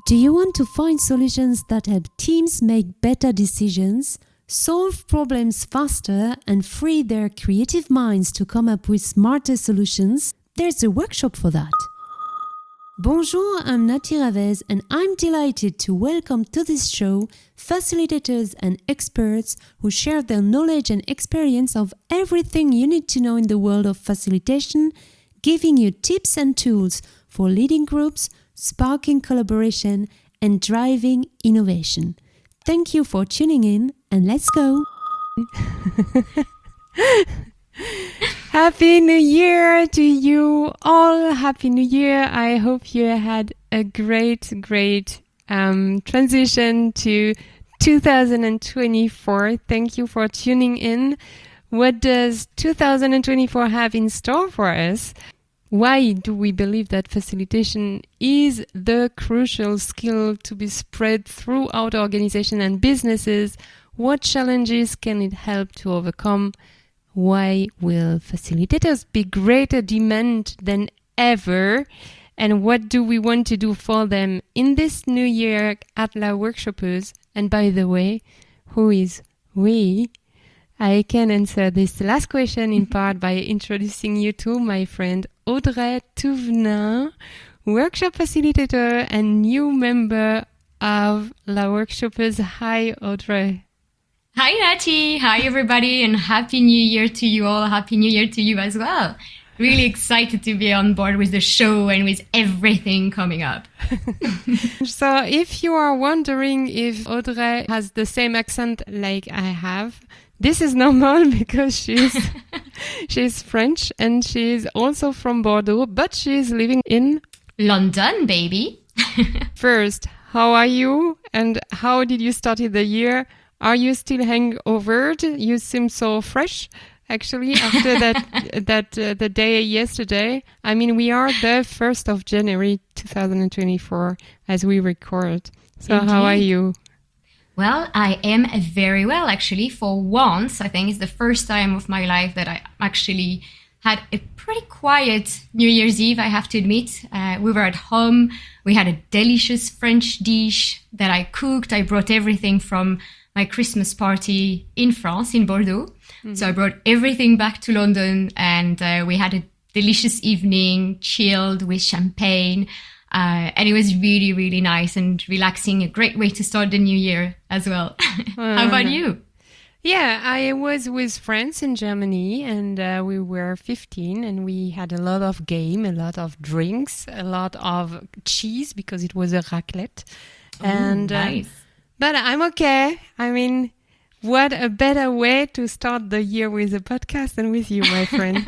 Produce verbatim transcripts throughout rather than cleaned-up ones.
Do you want to find solutions that help teams make better decisions, solve problems faster, and free their creative minds to come up with smarter solutions? There's a workshop for that. Bonjour, I'm Nati Ravez, and I'm delighted to welcome to this show facilitators and experts who share their knowledge and experience of everything you need to know in the world of facilitation, giving you tips and tools for leading groups, sparking collaboration, and driving innovation. Thank you for tuning in, and let's go! Happy New Year to you all. Happy New Year. I hope you had a great, great um, transition to two thousand twenty-four. Thank you for tuning in. What does two thousand twenty-four have in store for us? Why do we believe that facilitation is the crucial skill to be spread throughout organizations and businesses? What challenges can it help to overcome? Why will facilitators be greater demand than ever? And what do we want to do for them in this new year at La Workshoppers? And by the way, who is we? I can answer this last question in part by introducing you to my friend Audrey Touvenin, workshop facilitator and new member of La Workshoppers. Hi, Audrey. Hi, Nati. Hi, everybody, and Happy New Year to you all. Happy New Year to you as well. Really excited to be on board with the show and with everything coming up. So if you are wondering if Audrey has the same accent like I have, this is normal because she's she's French and she's also from Bordeaux, but she's living in London, baby. First, how are you and how did you start the year? Are you still hangovered? You seem so fresh, actually, after that that uh, the day yesterday. I mean, we are the first of January two thousand twenty-four as we record. So Indeed. How are you? Well, I am very well, actually. For once, I think it's the first time of my life that I actually had a pretty quiet New Year's Eve, I have to admit. Uh, we were at home. We had a delicious French dish that I cooked. I brought everything from my Christmas party in France, in Bordeaux. Mm-hmm. So I brought everything back to London and uh, we had a delicious evening, chilled with champagne. Uh, and it was really, really nice and relaxing. A great way to start the new year as well. How about you? Yeah, I was with friends in Germany and uh, we were fifteen and we had a lot of game, a lot of drinks, a lot of cheese because it was a raclette. Ooh, and nice. Uh, but I'm okay. I mean, what a better way to start the year with a podcast than with you, my friend.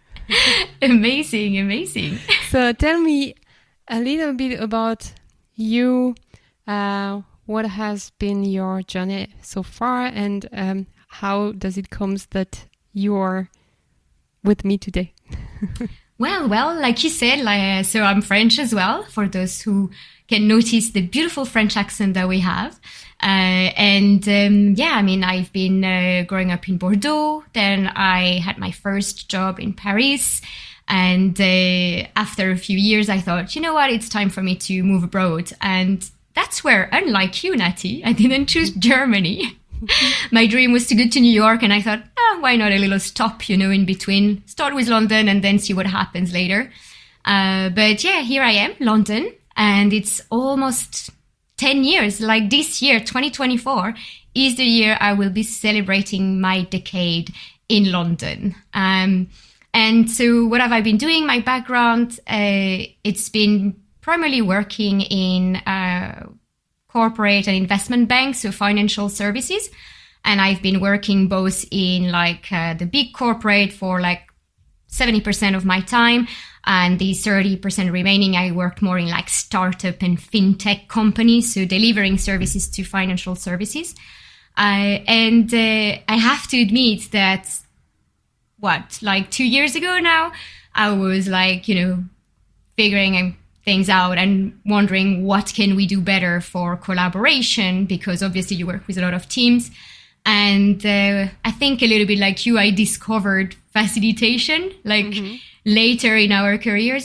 Amazing, amazing. So tell me a little bit about you. Uh, what has been your journey so far and um, how does it come that you're with me today? Well, well, like you said, like, so I'm French as well, for those who can notice the beautiful French accent that we have. Uh, and um, yeah, I mean, I've been uh, growing up in Bordeaux. Then I had my first job in Paris. And uh, after a few years, I thought, you know what, it's time for me to move abroad. And that's where, unlike you, Nati, I didn't choose Germany. My dream was to go to New York. And I thought, oh, why not a little stop, you know, in between. Start with London and then see what happens later. Uh, but yeah, here I am, London. And it's almost ten years. Like this year, twenty twenty-four, is the year I will be celebrating my decade in London. Um, and so what have I been doing? My background, uh, it's been primarily working in uh, corporate and investment banks, so financial services. And I've been working both in like uh, the big corporate for like seventy percent of my time. And the thirty percent remaining, I worked more in like startup and fintech companies, so delivering services to financial services. Uh, and uh, I have to admit that, what, like two years ago now, I was like, you know, figuring things out and wondering what can we do better for collaboration, because obviously you work with a lot of teams. And uh, I think a little bit like you, I discovered facilitation, like mm-hmm. later in our careers.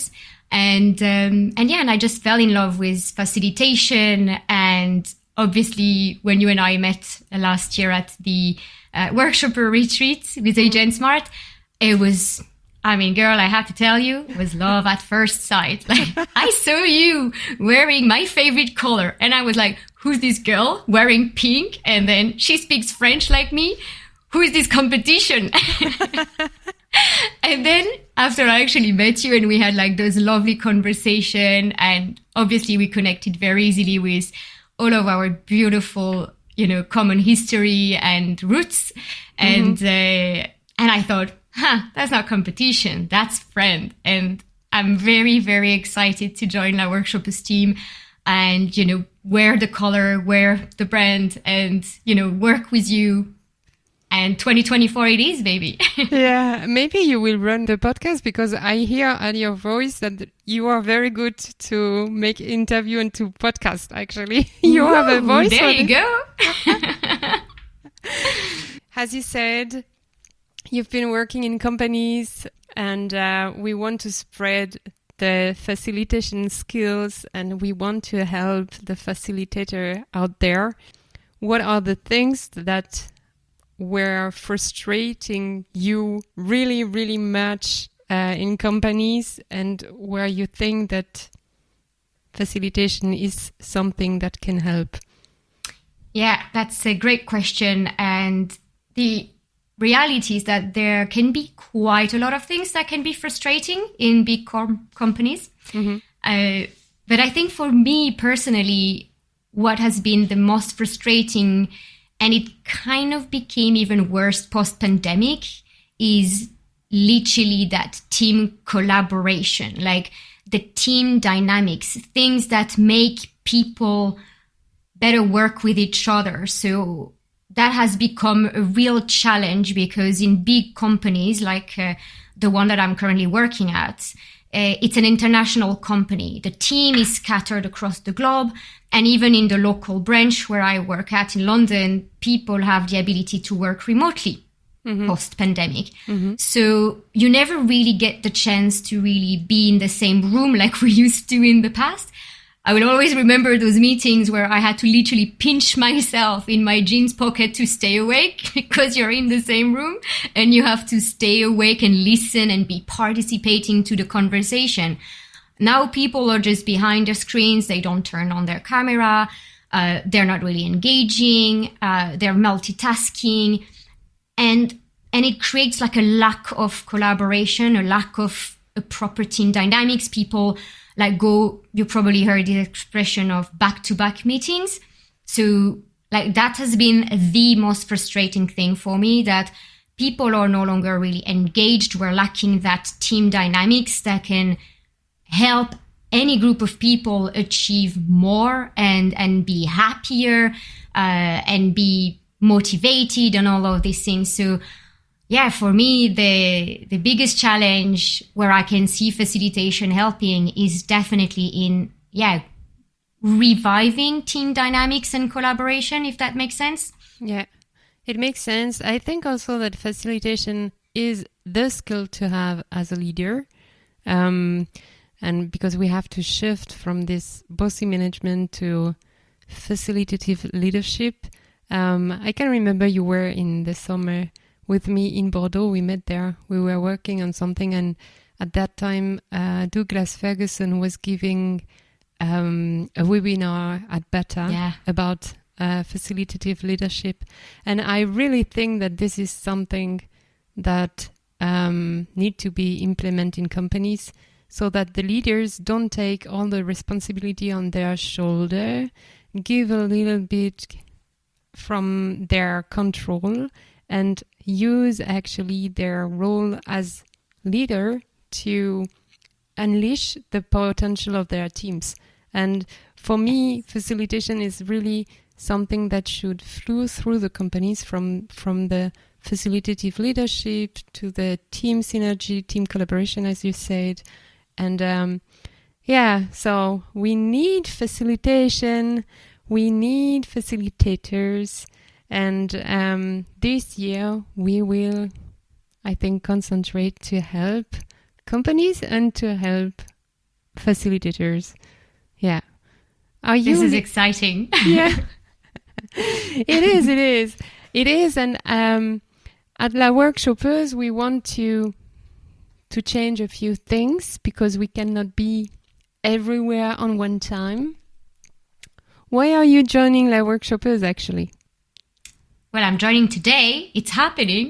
And um, and yeah, and I just fell in love with facilitation. And obviously, when you and I met last year at the uh, workshopper retreat with Agent Smart, it was, I mean, girl, I have to tell you, it was love at first sight. Like, I saw you wearing my favorite color, and I was like, who's this girl wearing pink? And then she speaks French like me. Who is this competition? And then after I actually met you and we had like those lovely conversation, and obviously we connected very easily with all of our beautiful, you know, common history and roots. And, mm-hmm. uh, and I thought, huh, that's not competition, that's friend. And I'm very, very excited to join our Workshoppers team and, you know, wear the color, wear the brand, and, you know, work with you. And twenty twenty-four it is, baby. Yeah, maybe you will run the podcast, because I hear at your voice that you are very good to make interview and to podcast, actually. You Ooh, have a voice. There you go. As you said, you've been working in companies, and uh, we want to spread the facilitation skills, and we want to help the facilitator out there. What are the things that were frustrating you really, really much uh, in companies, and where you think that facilitation is something that can help? Yeah, that's a great question. And the reality is that there can be quite a lot of things that can be frustrating in big com- companies. Mm-hmm. Uh, but I think for me personally, what has been the most frustrating, and it kind of became even worse post-pandemic, is literally that team collaboration, like the team dynamics, things that make people better work with each other. So that has become a real challenge, because in big companies like uh, the one that I'm currently working at, uh, it's an international company. The team is scattered across the globe. And even in the local branch where I work at in London, people have the ability to work remotely mm-hmm. post-pandemic. Mm-hmm. So you never really get the chance to really be in the same room like we used to in the past. I will always remember those meetings where I had to literally pinch myself in my jeans pocket to stay awake, because you're in the same room and you have to stay awake and listen and be participating to the conversation. Now people are just behind their screens. They don't turn on their camera. Uh, they're not really engaging. Uh, they're multitasking. And and it creates like a lack of collaboration, a lack of a proper team dynamics. People like go, you probably heard the expression of back-to-back meetings. So like that has been the most frustrating thing for me, that people are no longer really engaged. We're lacking that team dynamics that can help any group of people achieve more and and be happier uh, and be motivated and all of these things. So yeah, for me, the the biggest challenge where I can see facilitation helping is definitely in, yeah, reviving team dynamics and collaboration, if that makes sense. Yeah, it makes sense. I think also that facilitation is the skill to have as a leader. Um, And because we have to shift from this bossy management to facilitative leadership. Um, I can remember you were in the summer with me in Bordeaux. We met there. We were working on something. And at that time, uh, Douglas Ferguson was giving um, a webinar at Bata yeah. about uh, facilitative leadership. And I really think that this is something that um, need to be implemented in companies, so that the leaders don't take all the responsibility on their shoulder, give a little bit from their control, and use actually their role as leader to unleash the potential of their teams. And for me, facilitation is really something that should flow through the companies, from, from the facilitative leadership to the team synergy, team collaboration, as you said. And um, yeah, so we need facilitation, we need facilitators, and um, this year we will, I think, concentrate to help companies and to help facilitators. Yeah. Are you? This is exciting. Yeah. It is, it is. It is. And um, at La Workshoppers, we want to to change a few things because we cannot be everywhere on one time. Why are you joining La Workshoppers, actually? Well, I'm joining today. It's happening.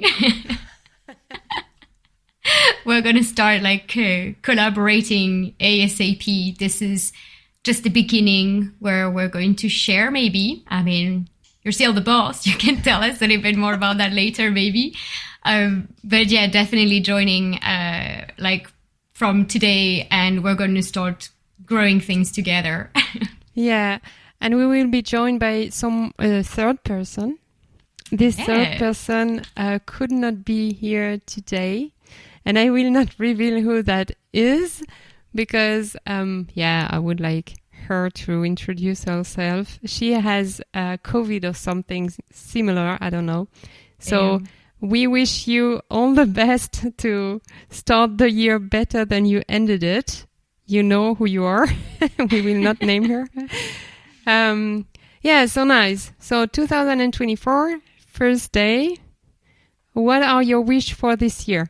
We're going to start like uh, collaborating ASAP. This is just the beginning where we're going to share maybe. I mean, you're still the boss. You can tell us a little bit more about that later maybe. Um, but yeah, definitely joining uh, like from today, and we're going to start growing things together. Yeah, and we will be joined by some uh, third person. This yeah. third person uh, could not be here today, and I will not reveal who that is because, um, yeah, I would like her to introduce herself. She has uh, COVID or something similar, I don't know. So yeah. We wish you all the best to start the year better than you ended it. You know who you are. We will not name her. Um, yeah, so nice. So two thousand twenty-four, first day. What are your wish for this year?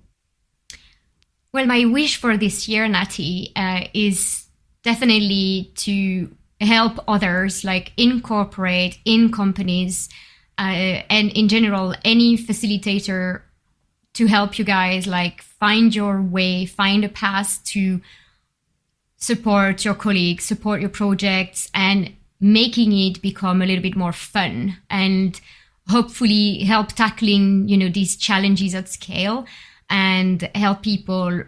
Well, my wish for this year, Nati, uh, is definitely to help others, like incorporate in companies, uh, and in general, any facilitator to help you guys, like find your way, find a path to support your colleagues, support your projects, and making it become a little bit more fun and hopefully help tackling, you know, these challenges at scale and help people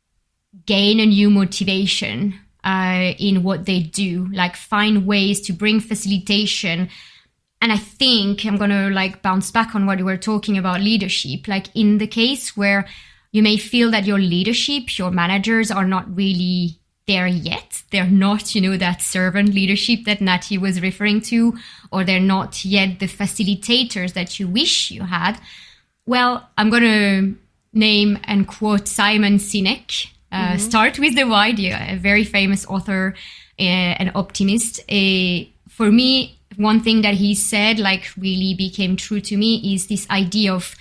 gain a new motivation uh, in what they do, like find ways to bring facilitation. And I think I'm going to like bounce back on what you were talking about leadership, like in the case where you may feel that your leadership, your managers are not really there yet. They're not, you know, that servant leadership that Nati was referring to, or they're not yet the facilitators that you wish you had. Well, I'm going to name and quote Simon Sinek. Uh, mm-hmm. Start with the why, a very famous author uh, and optimist. Uh, for me, one thing that he said, like really became true to me, is this idea of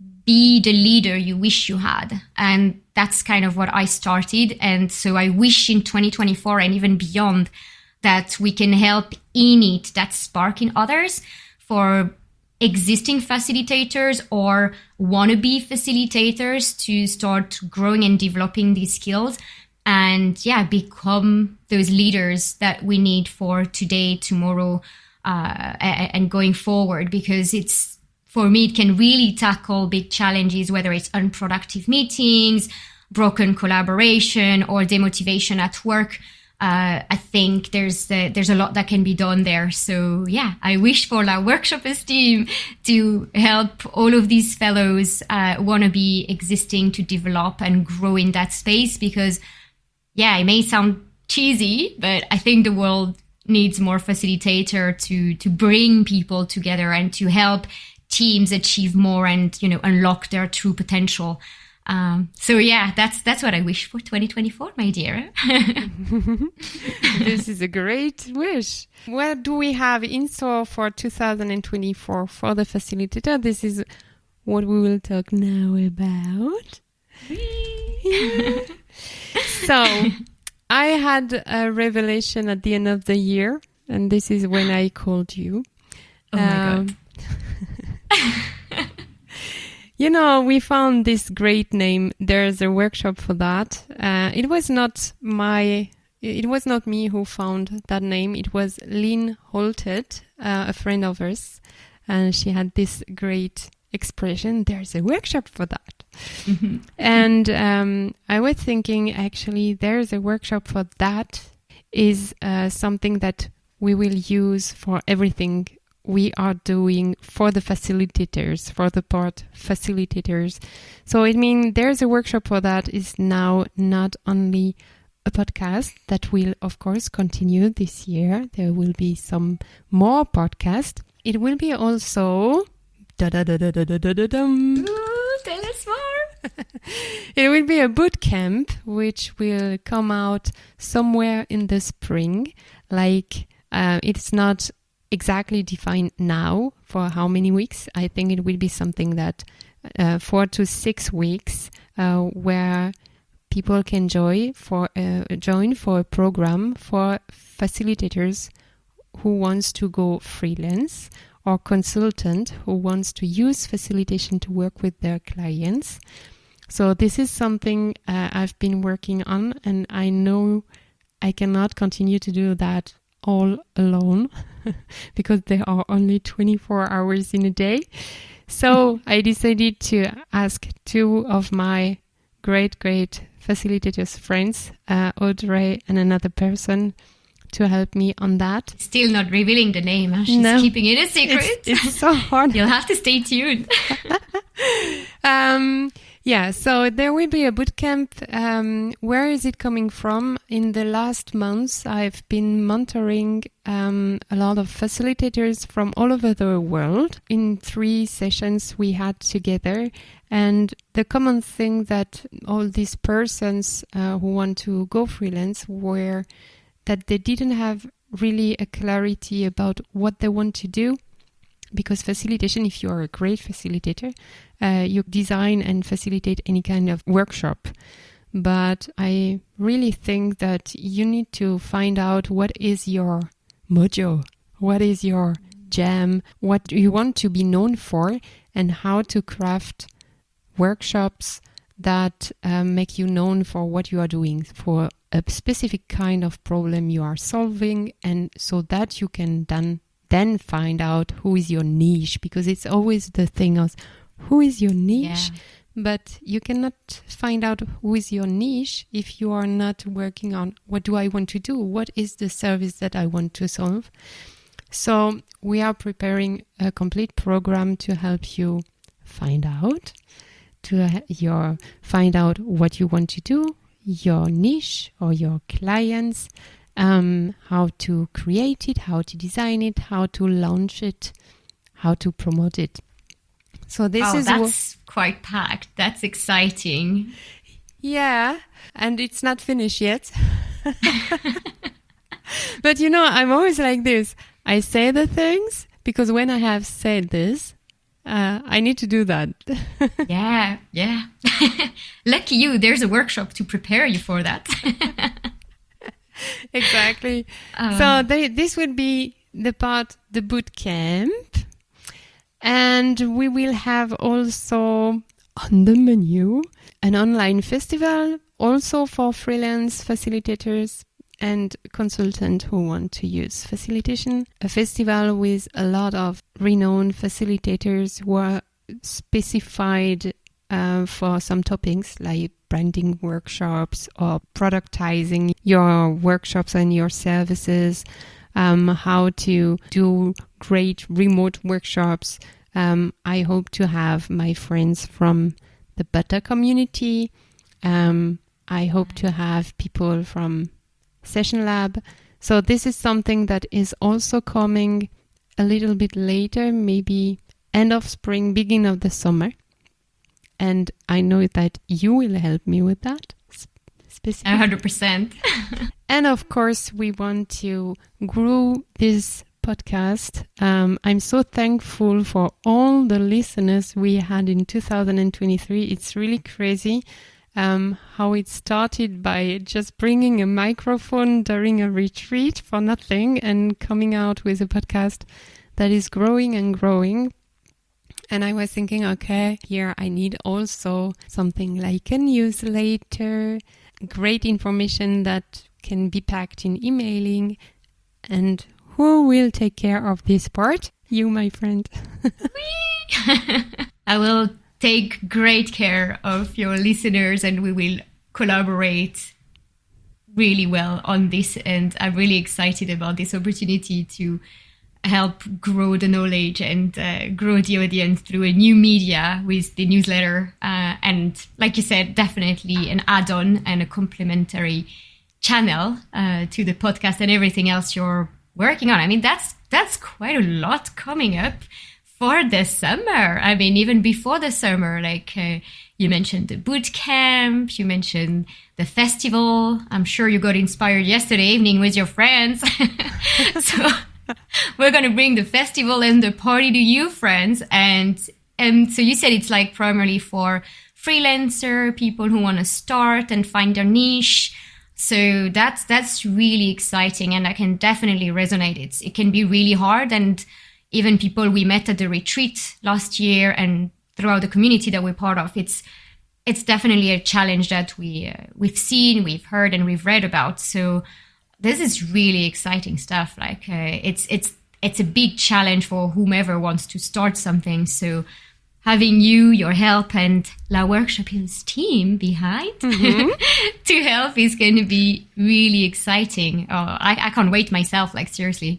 be the leader you wish you had. And that's kind of what I started. And so I wish in twenty twenty-four and even beyond that we can help init that spark in others for existing facilitators or wannabe facilitators to start growing and developing these skills and yeah, become those leaders that we need for today, tomorrow, uh, and going forward, because it's, for me, it can really tackle big challenges, whether it's unproductive meetings, broken collaboration, or demotivation at work. Uh, I think there's uh, there's a lot that can be done there. So yeah, I wish for La Workshoppers team to help all of these fellows uh, want to be existing to develop and grow in that space, because yeah, it may sound cheesy, but I think the world needs more facilitator to to bring people together and to help teams achieve more and, you know, unlock their true potential. Um, so yeah, that's that's what I wish for twenty twenty-four, my dear. This is a great wish. What do we have in store for two thousand twenty-four for the facilitator? This is what we will talk now about. Yeah. So I had a revelation at the end of the year, and this is when I called you. Oh my um, God. You know, we found this great name. There's a workshop for that. Uh, it was not my, it was not me who found that name. It was Lynn Holted, uh, a friend of ours. And she had this great expression, there's a workshop for that. Mm-hmm. And um, I was thinking, actually, there's a workshop for that is uh, something that we will use for everything we are doing for the facilitators, for the part facilitators. So it means there's a workshop for that is now not only a podcast that will, of course, continue this year. There will be some more podcasts. It will be also... Da-da-da-da-da-da-da-dum. Ooh, tell us more. It will be a boot camp, which will come out somewhere in the spring. Like, uh, it's not exactly defined now for how many weeks. I think it will be something that uh, four to six weeks uh, where people can join for uh, join for a program for facilitators who wants to go freelance or consultant who wants to use facilitation to work with their clients. So this is something uh, I've been working on, and I know I cannot continue to do that all alone because there are only twenty-four hours in a day. So I decided to ask two of my great, great facilitators friends, uh, Audrey and another person, to help me on that. Still not revealing the name. Huh? She's No, keeping it a secret. It's, it's so hard. You'll have to stay tuned. um, yeah, so there will be a bootcamp. Um, where is it coming from? In the last months, I've been mentoring um, a lot of facilitators from all over the world. In three sessions we had together. And the common thing that all these persons uh, who want to go freelance were that they didn't have really a clarity about what they want to do. Because facilitation, if you are a great facilitator, uh, you design and facilitate any kind of workshop. But I really think that you need to find out what is your mojo, what is your jam, what you want to be known for, and how to craft workshops that um, make you known for what you are doing, for a specific kind of problem you are solving, and so that you can then then find out who is your niche, because it's always the thing of who is your niche, Yeah. but you cannot find out who is your niche if you are not working on what do I want to do, what is the service that I want to solve. So we are preparing a complete program to help you find out, to ha- your find out what you want to do, your niche or your clients, um, how to create it, how to design it, how to launch it, how to promote it. So this Oh, is that's w- quite packed. That's exciting. Yeah, and it's not finished yet. But you know, I'm always like this. I say the things because when I have said this, uh, I need to do that. Yeah, yeah. Lucky you, there's a workshop to prepare you for that. Exactly. Um, so they, this would be the part, the boot camp. And we will have also on the menu an online festival, also for freelance facilitators and consultants who want to use facilitation. A festival with a lot of renowned facilitators who are specified uh, for some topics like branding workshops or productizing your workshops and your services, um, how to do great remote workshops. Um, I hope to have my friends from the Butter community. Um, I hope to have people from Session Lab. So this is something that is also coming a little bit later, maybe end of spring, beginning of the summer. And I know that you will help me with that specifically. one hundred percent. And of course, we want to grow this podcast. Um, I'm so thankful for all the listeners we had in two thousand twenty-three. It's really crazy um, how it started by just bringing a microphone during a retreat for nothing and coming out with a podcast that is growing and growing. And I was thinking, okay, here I need also something like a newsletter, great information that can be packed in emailing. And who will take care of this part? You, my friend. I will take great care of your listeners and we will collaborate really well on this. And I'm really excited about this opportunity to help grow the knowledge and uh, grow the audience through a new media with the newsletter. Uh, and like you said, definitely an add-on and a complementary channel uh, to the podcast and everything else you're working on. I mean, that's that's quite a lot coming up for the summer. I mean, even before the summer, like uh, you mentioned the boot camp, you mentioned the festival. I'm sure you got inspired yesterday evening with your friends. So we're going to bring the festival and the party to you, friends. And, and so you said it's like primarily for freelancer, people who want to start and find their niche. So that's that's really exciting, and I can definitely resonate. It's it can be really hard, and even people we met at the retreat last year and throughout the community that we're part of, it's it's definitely a challenge that we uh, we've seen, we've heard, and we've read about. So this is really exciting stuff. Like uh, it's it's it's a big challenge for whomever wants to start something. So having you, your help, and La Workshop Hills team behind mm-hmm. to help is going to be really exciting. Oh, I, I can't wait myself, like seriously.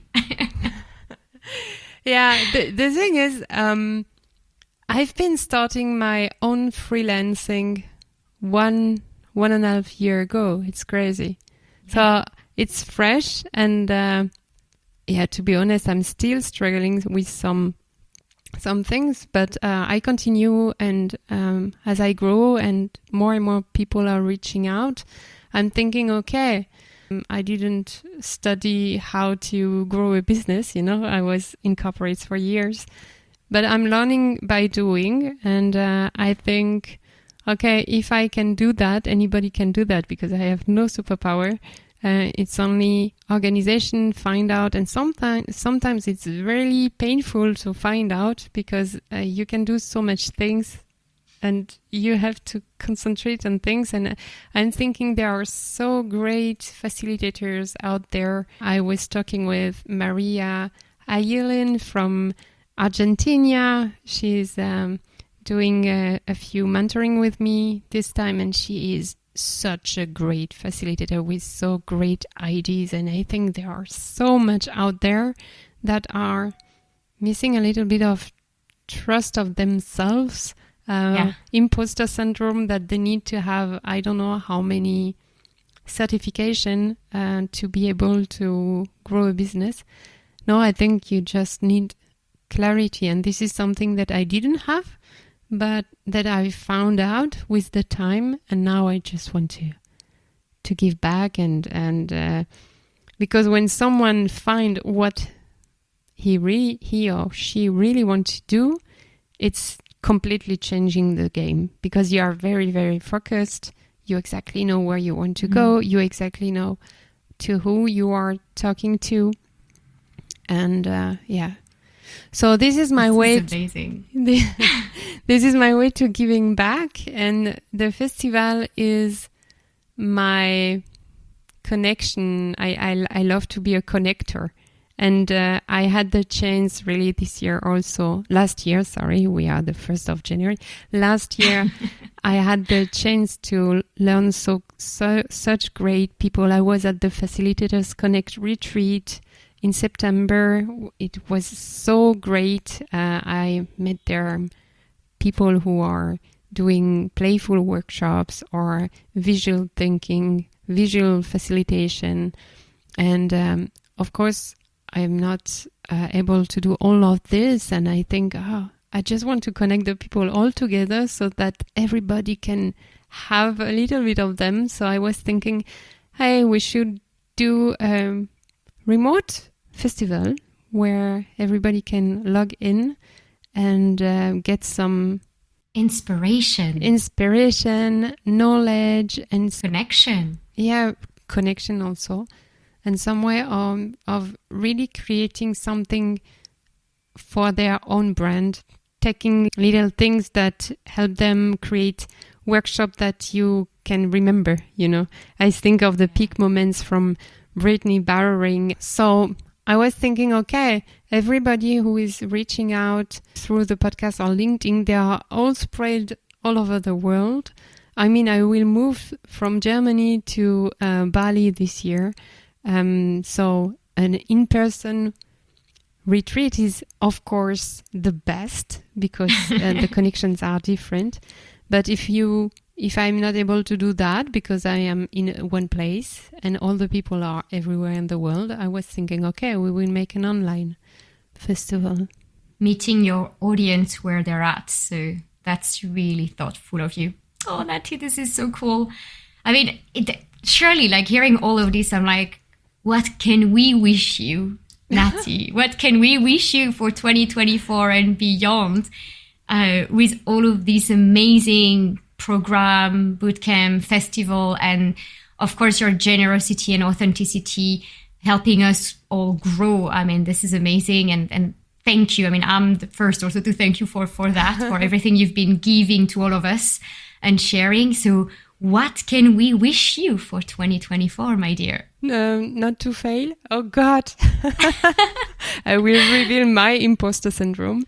Yeah, the, the thing is, um, I've been starting my own freelancing one, one and a half year ago. It's crazy. Yeah. So it's fresh. And uh, yeah, to be honest, I'm still struggling with some some things, but uh, I continue, and um, as I grow and more and more people are reaching out, I'm thinking, okay, um, I didn't study how to grow a business, you know, I was in corporates for years, but I'm learning by doing, and uh, I think, okay, if I can do that, anybody can do that, because I have no superpower. Uh, it's only organization, find out, and sometimes sometimes it's really painful to find out, because uh, you can do so much things and you have to concentrate on things. And I'm thinking there are so great facilitators out there. I was talking with Maria Ayelin from Argentina. She's um, doing a, a few mentoring with me this time, and she is such a great facilitator with so great ideas. And I think there are so much out there that are missing a little bit of trust of themselves, uh, yeah. imposter syndrome, that they need to have, I don't know how many certification uh, to be able to grow a business. No, I think you just need clarity. And this is something that I didn't have, but that I found out with the time, and now I just want to to give back, and and uh, because when someone find what he really he or she really want to do, it's completely changing the game, because you are very very focused. You exactly know where you want to mm. go. You exactly know to who you are talking to, and uh, yeah. So this is my this way. Is amazing. To, this is my way to giving back, and the festival is my connection. I I, I love to be a connector, and uh, I had the chance really this year also. Last year, sorry, we are the first of January. Last year, I had the chance to learn so, so such great people. I was at the Facilitators Connect retreat in September. It was so great. Uh, I met there people who are doing playful workshops or visual thinking, visual facilitation. And um, of course, I'm not uh, able to do all of this. And I think, oh, I just want to connect the people all together so that everybody can have a little bit of them. So I was thinking, hey, we should do um, remote festival where everybody can log in and uh, get some inspiration, inspiration, knowledge, and connection. Yeah, connection also, and some way of of really creating something for their own brand, taking little things that help them create workshop that you can remember. You know, I think of the peak moments from Brittany Barrering. So I was thinking, okay, everybody who is reaching out through the podcast or LinkedIn, they are all spread all over the world. I mean, I will move from Germany to uh, Bali this year. Um, so an in-person retreat is, of course, the best because uh, the connections are different. But if you If I'm not able to do that because I am in one place and all the people are everywhere in the world, I was thinking, okay, we will make an online festival. meeting your audience where they're at. So that's really thoughtful of you. Oh, Natty, this is so cool. I mean, it, surely, like hearing all of this, I'm like, what can we wish you, Natty? What can we wish you for twenty twenty-four and beyond uh, with all of these amazing program, bootcamp, festival, and of course, your generosity and authenticity helping us all grow. I mean, this is amazing. And, and thank you. I mean, I'm the first also to thank you for, for that, for everything you've been giving to all of us and sharing. So what can we wish you for twenty twenty-four, my dear? Um, not to fail. Oh, God. I will reveal my imposter syndrome.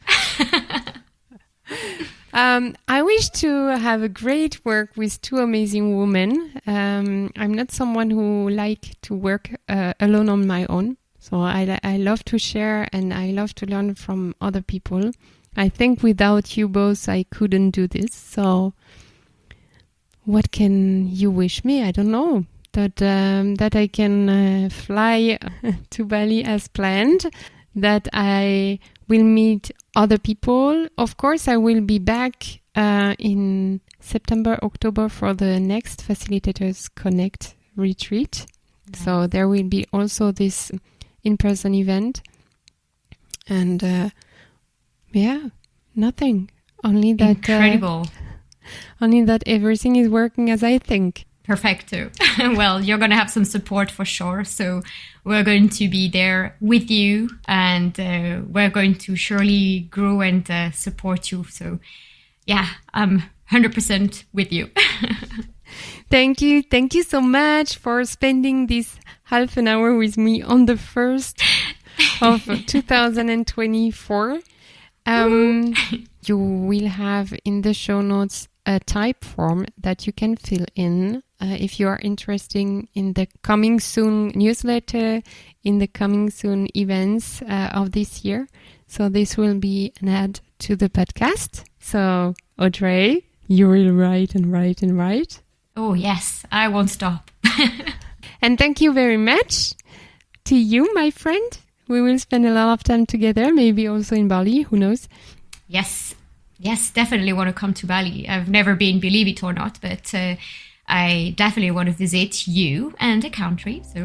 Um, I wish to have a great work with two amazing women. Um, I'm not someone who like to work uh, alone on my own. So I, I love to share and I love to learn from other people. I think without you both, I couldn't do this. So what can you wish me? I don't know. That, um, that I can uh, fly to Bali as planned, that I will meet other people. Of course, I will be back uh, in September, October for the next Facilitators Connect retreat. Nice. So there will be also this in-person event. And uh, yeah, nothing. Only that... Incredible. Uh, only that everything is working as I think. Perfecto. Well, you're going to have some support for sure. So we're going to be there with you and uh, we're going to surely grow and uh, support you. So yeah, I'm one hundred percent with you. Thank you. Thank you so much for spending this half an hour with me on the first of two thousand twenty-four. Um, you will have in the show notes a type form that you can fill in uh, if you are interested in the coming soon newsletter, in the coming soon events uh, of this year. So this will be an ad to the podcast. So Audrey, you will write and write and write. Oh yes, I won't stop. And thank you very much to you, my friend. We will spend a lot of time together, maybe also in Bali, who knows? Yes. Yes, definitely want to come to Bali. I've never been, believe it or not, but uh, I definitely want to visit you and the country. So,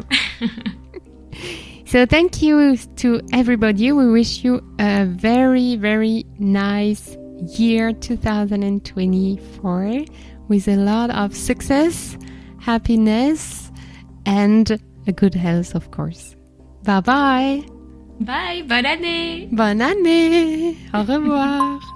so thank you to everybody. We wish you a very, very nice year two thousand twenty-four with a lot of success, happiness, and a good health, of course. Bye-bye. Bye. Bonne année. Bonne année. Au revoir.